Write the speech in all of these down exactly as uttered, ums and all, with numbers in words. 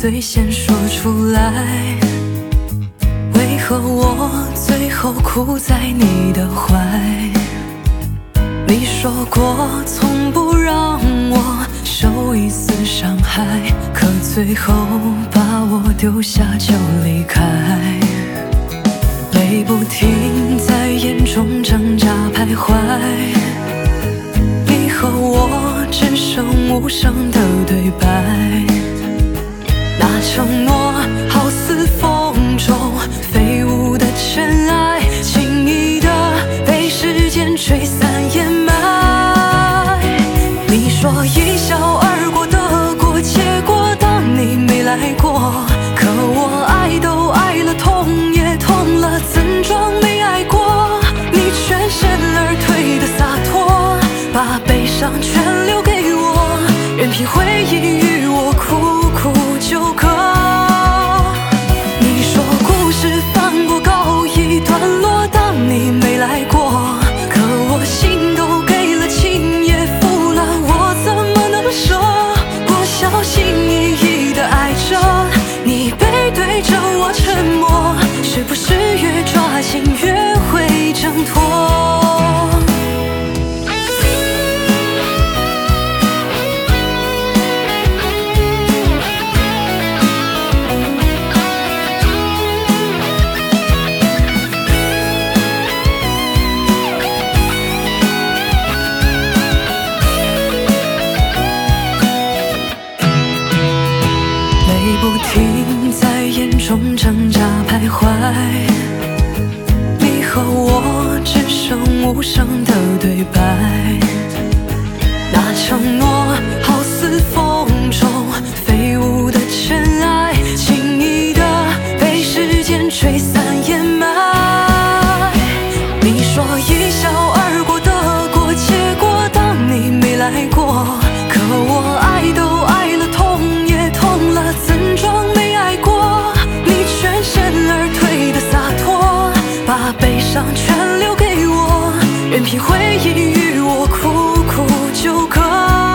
最先说出来？为何我最后哭在你的怀？你说过从不让我受一丝伤害，可最后把我丢下就离开。泪不停在眼中挣扎徘徊，你和我只剩无声的对白。那承诺好似风中飞舞的尘埃，轻易的被时间吹散掩埋。你说一笑而过的过结果，当你没来过，可我爱都爱了，痛也痛了，怎装没爱过？你全身而退的洒脱，把悲伤全留给我，任凭回忆与我苦苦纠葛。你说故事翻过告一段落，当你没来过，可我心都给了，情也付了，我怎么能舍？我小心翼翼地爱着你，背对着我沉默，是不是越抓紧越会挣脱？不停在眼中挣扎徘徊，你和我只剩无声的对白。那承诺好似风中飞舞的尘埃，轻易的被时间吹散掩埋。你说一笑而过的过结果，当你没来过，可我爱都爱了，痛也痛了，怎装没爱过？你全身而退的洒脱，把悲伤全留给我，任凭回忆与我苦苦纠葛。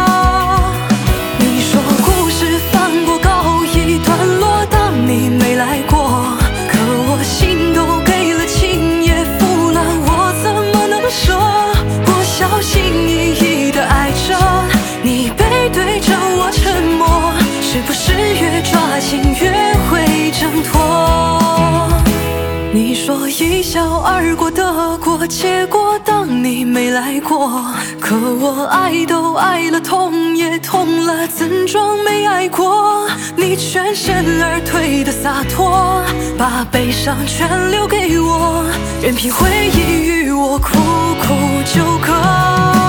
你说故事翻过告一段落，当你没来过，可我心都给了，情也付了，我怎么能舍？我小心翼翼地爱着你，背对着我沉默，是不是越抓紧越会挣脱？你说一笑而过的过结果，当你没来过，可我爱都爱了，痛也痛了，怎装没爱过？你全身而退的洒脱，把悲伤全留给我，任凭回忆与我苦苦纠葛。